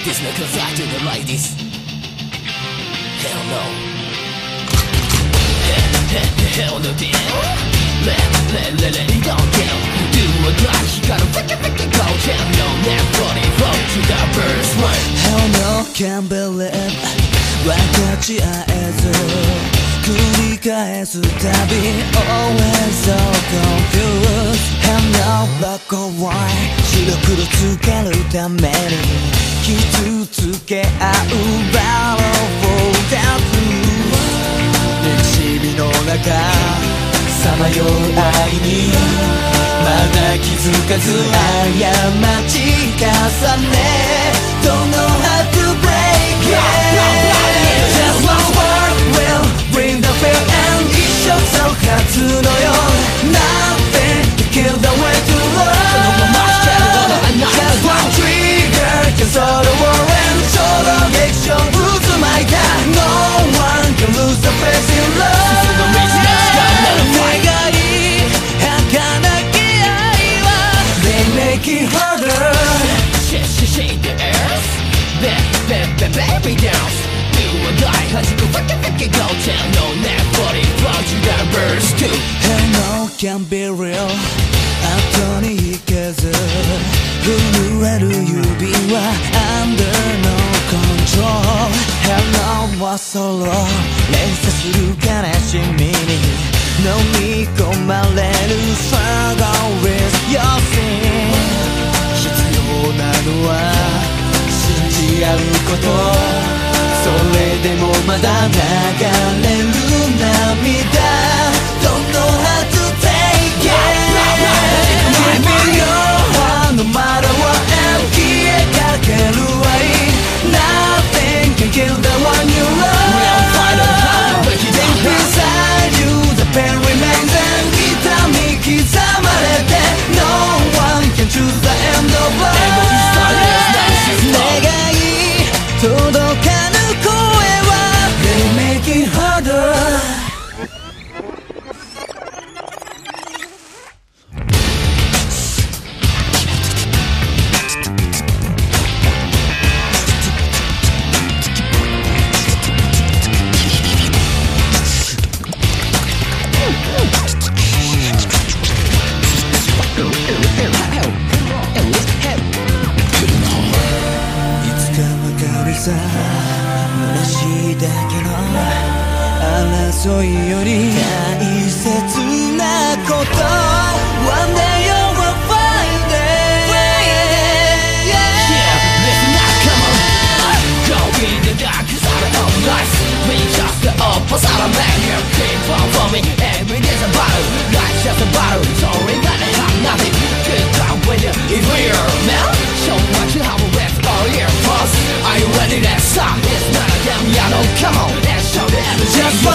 This not cause I do it like this. Hell no. Hell no damn. Let it go down. Do or die, you gotta freaking go down. No, never flow to the first one. Hell no, can't believe 分かち合えず繰り返すたび Always so confused. Hell no, black or white 白黒つけるために傷つけ合う Battle for tattoo 歴史日の中さまよう愛にまだ気づかず過ち重ね Don't know how to break it. Just one word will bring the fear and 一生そう初のよ Nothing to kill the way to love. Just one trigger can solve the war and 衝動劇場渦巻いた No one can lose the faith in love. 願い儚き愛は They make it harder. Shake the earth. Baby dance. Do or die, cause you go freaking go down. No, never flow to the burst too. Hell no, can't be real 後に引けず震える指は Under no control. Hell no はソロ連鎖する悲しみに飲み込まれる Struggle with your sin 必要なのは信じ合うことそれでもまだ流れる涙 Don't know how to take it. Give me your heart no matter what 消えかける愛 Nothing can kill the one you love. Deep inside you the pain remains and 痛み刻まれて No one can choose the end of love. 願い届かぬ声は They make it harder.嬉しいだけの争いより大切なこと One day you will find it. Yeah, listen now, come on. Go in the dark, cause I don't know life. We just the opposite of man. You keep on for me, every day's a battle. Life's just a battle, so we gotta have nothing. Good time when you're here, man. Show what you have a rest all year. Pause, are you ready to stop? It's not a damn yellow, come on, let's show the energy.